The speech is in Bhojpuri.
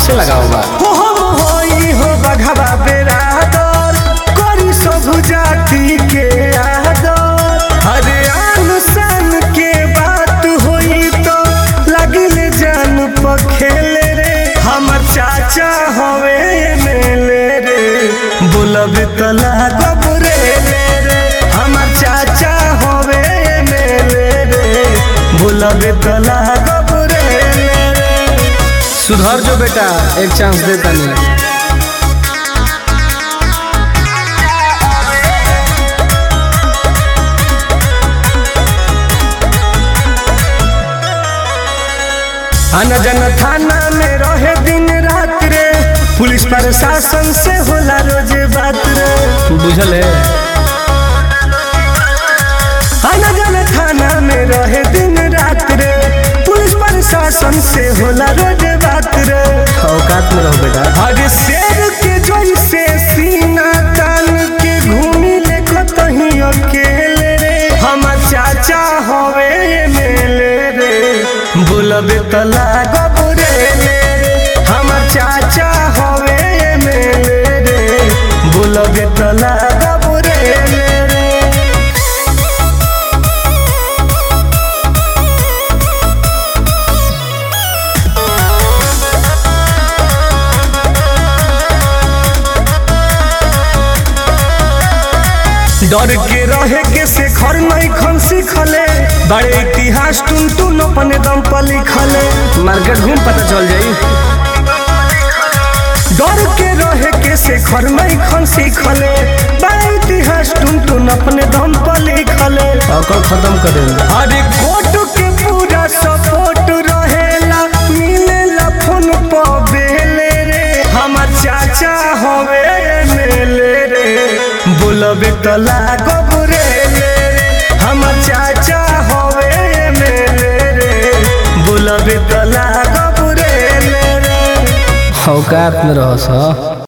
कैसे लगाओ बा हो हम होई हो बघवा बेरादर करी सब जाति के आदर अरे अनुसान के बात होई तो लगिले जान पखेले रे हमर चाचा हवे मेले रे बोलब त लागब रे रे हमर चाचा हवे मेले रे बोलब त लागब रे रे। सुधर जो बेटा, एक चांस दे तनी। आना जाना थाना में रहे दिन रात रे पुलिस प्रशासन से होला रोज बात रे बुझल है। आना जाना थाना में रहे दिन रात रे पुलिस प्रशासन से होला रोज बात रे औकात में रहो बेटा। अरे शेर के जैसे सीना तान के घूमी ले कतही अकेले रे हमर चाचा हवे मेले रे बोलबे त लागब रे हमर चाचा हवे मेले रे बोलबे त लागब रे। डर के रहे के से घर नहीं खन सीखले बड़े इतिहास टुन टुन अपने दम पर लिखले मार्केट घूम पता चल जाई। डर के रहे के से घर नहीं खन सीखले बड़े इतिहास टुन टुन अपने दम पर लिखले औकात खत्म कर दे। अरे कोर्ट के पूरा सपोर्ट रहेला मिलेला फोन पर बेले रे हमर चाचा हवे मेले रे बोलबे त लागब रे हमर चाचा हवे मेले रे बोलबे त लागब रे। औकात में रहो सा।